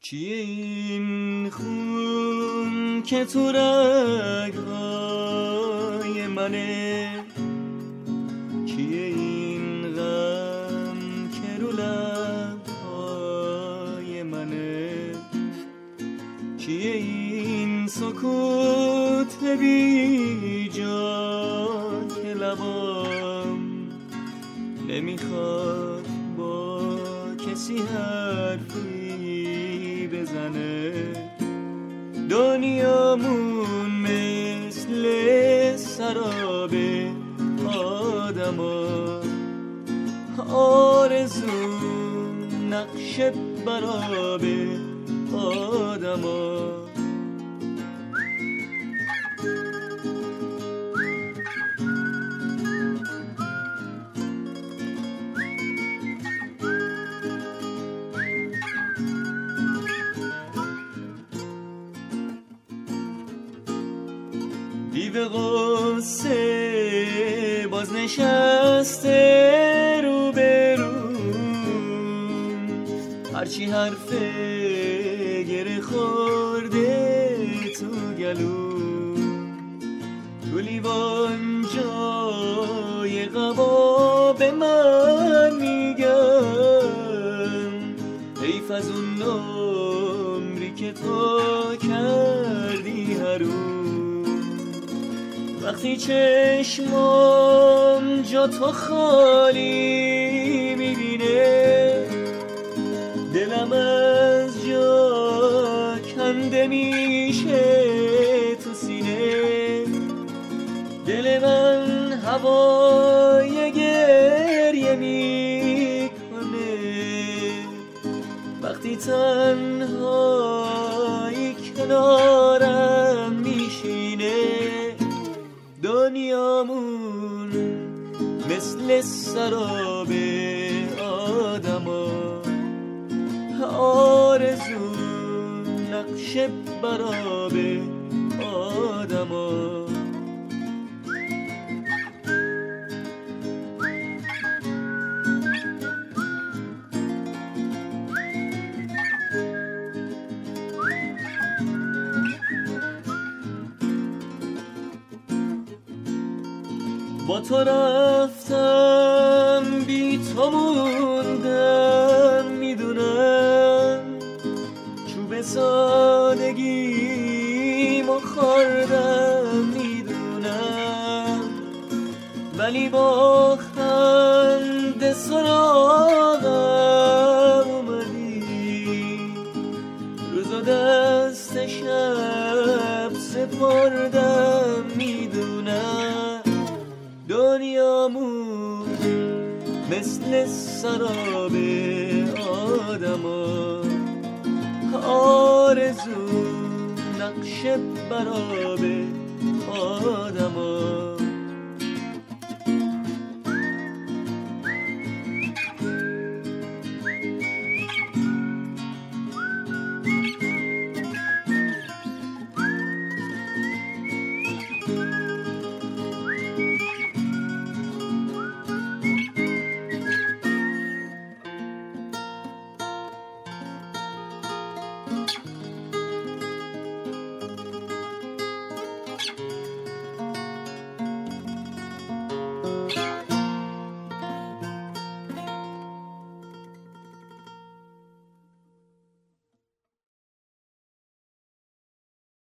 چیه این خون که تو رگ‌های منه؟ چیه این غم که رو لب‌های منه؟ چیه این سکوت بی جا که لبام نمیخواد با کسی حرفی بزنه؟ دنیامون مثل سراب آدما، آرزو نقش براب آدما. دیو غصه باز نشسته رو به رو، هرچی حرف گره خورده تو گلو، تو لیوان جای قبا به من میگم حیف از اون عمری که تو کردی هرون. وقتی چشمام جا تو خالی میبینه، دلم از جا کنده میشه تو سینه. دل من هوای گریه میکنه وقتی تنهایی کنارم میشینه. دنیامون مثل سراب آدما، آرزو نقش براب آدما. با تو رفتم بی تو موندم، میدونم چوب سادگیمو خوردم، میدونم، ولی با خنده سراغم اومدی. روز و دست شب سپردم، میدونم دنیامون مثل سراب آدما، آرزو نقش براب آدما.